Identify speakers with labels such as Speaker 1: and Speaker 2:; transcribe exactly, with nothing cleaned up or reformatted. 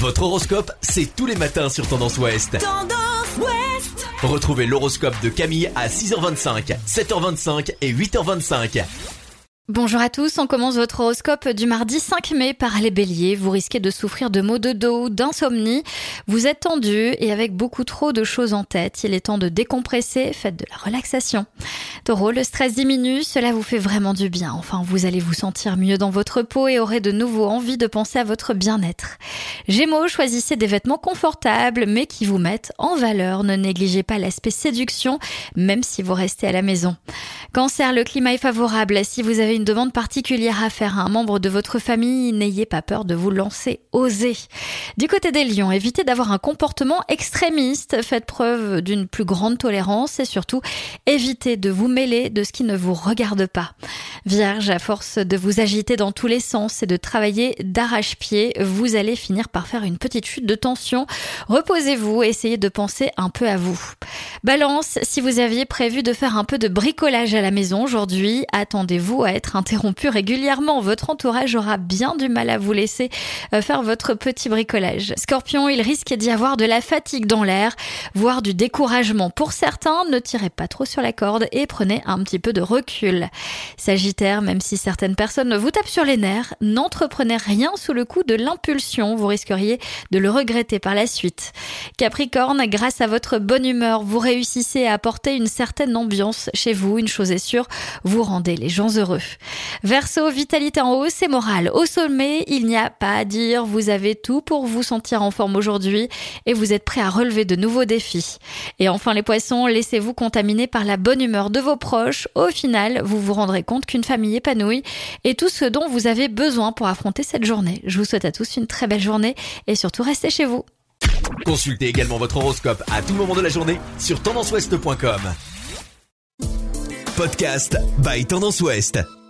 Speaker 1: Votre horoscope, c'est tous les matins sur Tendance Ouest.
Speaker 2: Tendance Ouest.
Speaker 1: Retrouvez l'horoscope de Camille à six heures vingt-cinq, sept heures vingt-cinq et huit heures vingt-cinq.
Speaker 3: Bonjour à tous, on commence votre horoscope du mardi cinq mai par les béliers. Vous risquez de souffrir de maux de dos ou d'insomnie. Vous êtes tendu et avec beaucoup trop de choses en tête. Il est temps de décompresser, faites de la relaxation. Taureau, le stress diminue, cela vous fait vraiment du bien. Enfin, vous allez vous sentir mieux dans votre peau et aurez de nouveau envie de penser à votre bien-être. Gémeaux, choisissez des vêtements confortables mais qui vous mettent en valeur. Ne négligez pas l'aspect séduction, même si vous restez à la maison. Cancer, le climat est favorable. Si vous avez une demande particulière à faire à un membre de votre famille, n'ayez pas peur de vous lancer, osez. Du côté des lions, évitez d'avoir un comportement extrémiste, faites preuve d'une plus grande tolérance et surtout, évitez de vous mêler de ce qui ne vous regarde pas. Vierge, à force de vous agiter dans tous les sens et de travailler d'arrache-pied, vous allez finir par faire une petite chute de tension. Reposez-vous et essayez de penser un peu à vous. Balance, si vous aviez prévu de faire un peu de bricolage à la maison aujourd'hui, attendez-vous à être interrompu régulièrement. Votre entourage aura bien du mal à vous laisser faire votre petit bricolage. Scorpion, il risque d'y avoir de la fatigue dans l'air, voire du découragement. Pour certains, ne tirez pas trop sur la corde et prenez un petit peu de recul. Sagittaire, même si certaines personnes vous tapent sur les nerfs, n'entreprenez rien sous le coup de l'impulsion. Vous risqueriez de le regretter par la suite. Capricorne, grâce à votre bonne humeur, vous réussissez à apporter une certaine ambiance chez vous. Une chose est sûre, vous rendez les gens heureux. Verseau, vitalité en hausse et morale au sommet, il n'y a pas à dire, vous avez tout pour vous sentir en forme aujourd'hui et vous êtes prêt à relever de nouveaux défis. Et enfin les poissons, laissez-vous contaminer par la bonne humeur de vos proches. Au final, vous vous rendrez compte qu'une famille épanouie est tout ce dont vous avez besoin pour affronter cette journée. Je vous souhaite à tous une très belle journée et surtout restez chez vous.
Speaker 1: Consultez également votre horoscope à tout moment de la journée sur tendance ouest point com. Podcast by Tendance Ouest.